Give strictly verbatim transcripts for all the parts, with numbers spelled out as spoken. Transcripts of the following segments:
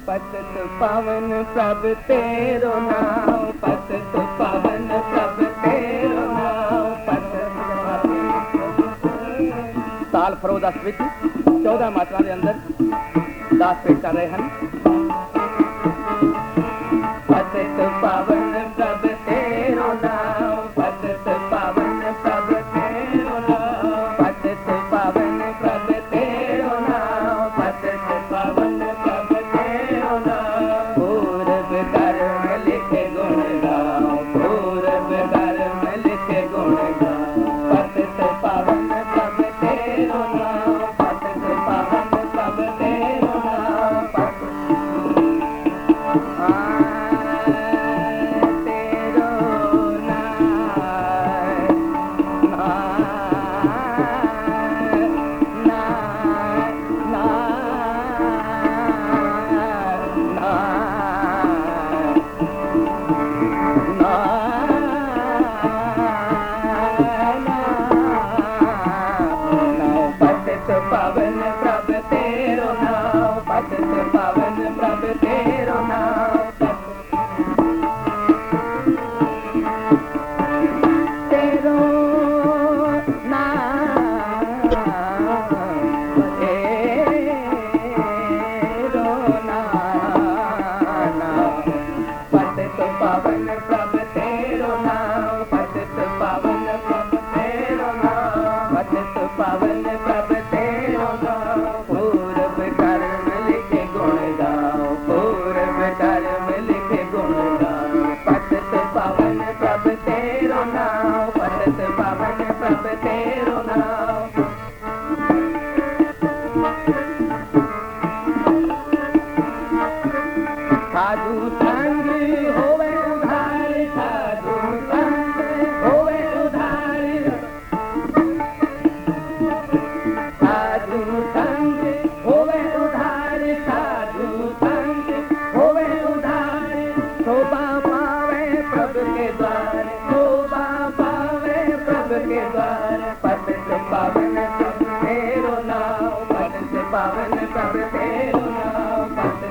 पतित पावन प्रभु तेरो नाम, पतित पावन प्रभु तेरो नाम, पतित साल फरोदस विच चौदह मात्रा के अंदर दास पेश कर रहे हैं। पतित पावन प्रभु तेरो नाम, पतित पावन प्रभु तेरो नाम, पतित पावन प्रभु तेरो नाम, पतित पावन प्रभु तेरो नाम। पूर्व कर्म लिखे गुण गाओ, पूर्व कर्म लिखे गुण गाओ, पतित पावन प्रभु तेरो नाम, पतित पावन प्रभु तेरो नाम, पतित पावन प्रभु तेरो नाम, पतित पावन प्रभु तेरो नाम, तेरो नाम, तेरो नाम, पतित पावन प्रभु तेरो नाम, पतित पावन प्रभु तेरो नाम, पतित पावन प्रभु तेरो नाम। पूर्व कर्म लिखे गुण गाओ, पूर्व कर्म लिखे गुण गाओ, पतित पावन प्रभु तेरो नाम, पतित पावन प्रभु तेरो नाम। साधु संग होवे उधार, साधु संग होवे उधार, साधु संग होवे उधार, साधु संग होवे उधार। शोभा पावे प्रभु के द्वार, शोभा पावे प्रभु के द्वार, पतित पावन प्रभु तेरो नाम, पतित पावन प्रभु तेरो नाम, पतित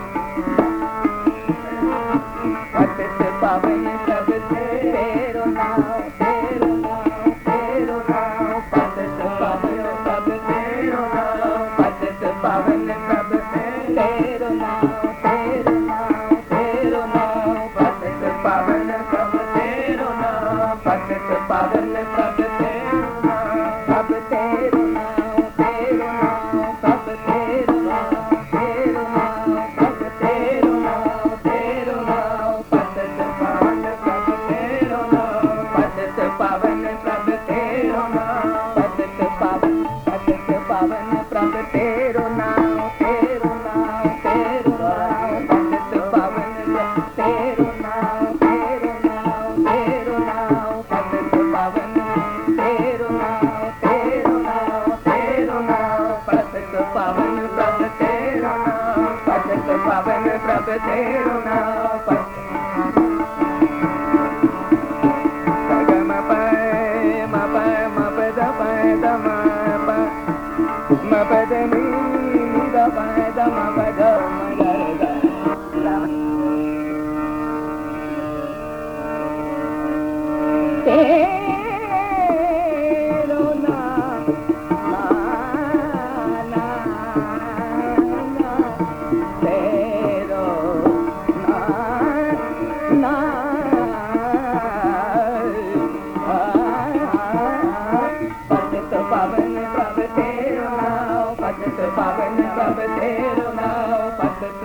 पतित पावन प्रभु तेरो नाम, तेरो नाम, तेरो नाम, पतित पावन प्रभु तेरो नाम, पतित पावन प्रभु तेरो नाम, तेरो नाम, तेरो नाम, पतित पावन प्रभु तेरो नाम, पतित पावन प्रभु तेरो नाम, प्रभु तेरो नाम, तेरो नाम, प्रभु तेरो नाम, तेरो नाम, प्रभु तेरो नाम, तेरो नाम, पतित पावन प्रभु तेरो नाम, पतित पावन प्रभु तेरो नाम, पतित पावन पतित पावन प्रभु तेरो नाम, तेरो नाम, तेरो नाम, पतित पावन तेरो नाम, तेरो नाम, तेरो नाम, पतित पावन तेरो नाम, तेरो नाम, तेरो नाम, पतित पावन प्रभु तेरो नाम, पतित पावन प्रभु तेरो नाम, गम पय म पय म पद पय द म प म पद नी नी द पय द म पद म ग ग तेरो नाम, ना ना ना, तेरो नाम, ना पतित पावन प्रभु तेरो नाम, पतित पावन प्रभु तेरो नाम, पतित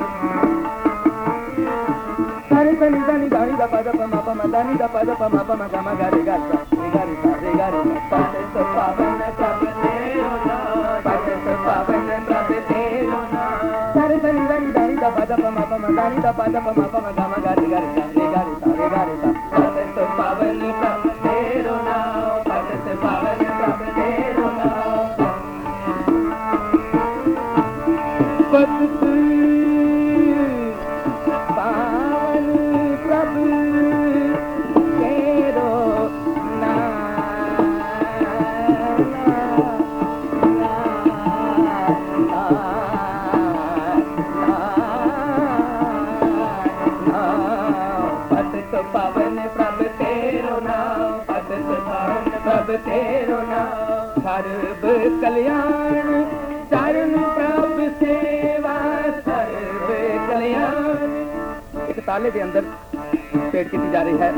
सनि सनि सनि दानी द पद प म प म दानी द पद प म प म ग म ग रे ग सा रे ग रे सा रे ग रे सा, पतित पावन प्रभु तेरो नाम, पतित पावन प्रभु तेरो नाम, सनि सनि सनि दानी द पद प म प म दानी द पद प म प म ग म ग रे ग रे सा रे ग रे सा रे ग रे सा, पतित पावन प्रभु तेरो नाम, पतित पावन प्रभु तेरो नाम, पतित पावन प्रभु तेरो नाम, ना ना ना सब तेरो नाम सर्व कल्याण चरण प्रभ सेवा सर्व कल्याण। एक ताले के अंदर पेट की जा रही है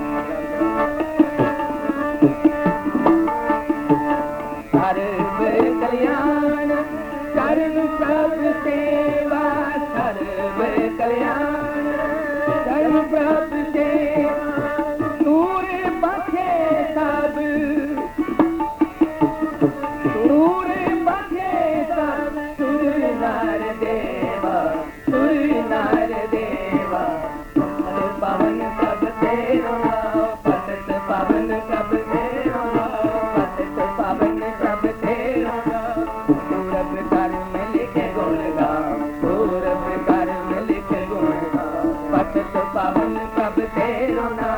सर्व कल्याण चरण प्रभ सेवा सर्व कल्याण चरण प्रभ सेवा दूर बचे सब दूर बचे सब सुर नर देवा सुर नर देवा पवन सब तेरो पतित पावन सब तेरो पतित पावन सब तेरो पूरब कर में लिखे गुण गाओ पूरब कर में लिखे गुण गाओ पतित पावन सब तेरो नाम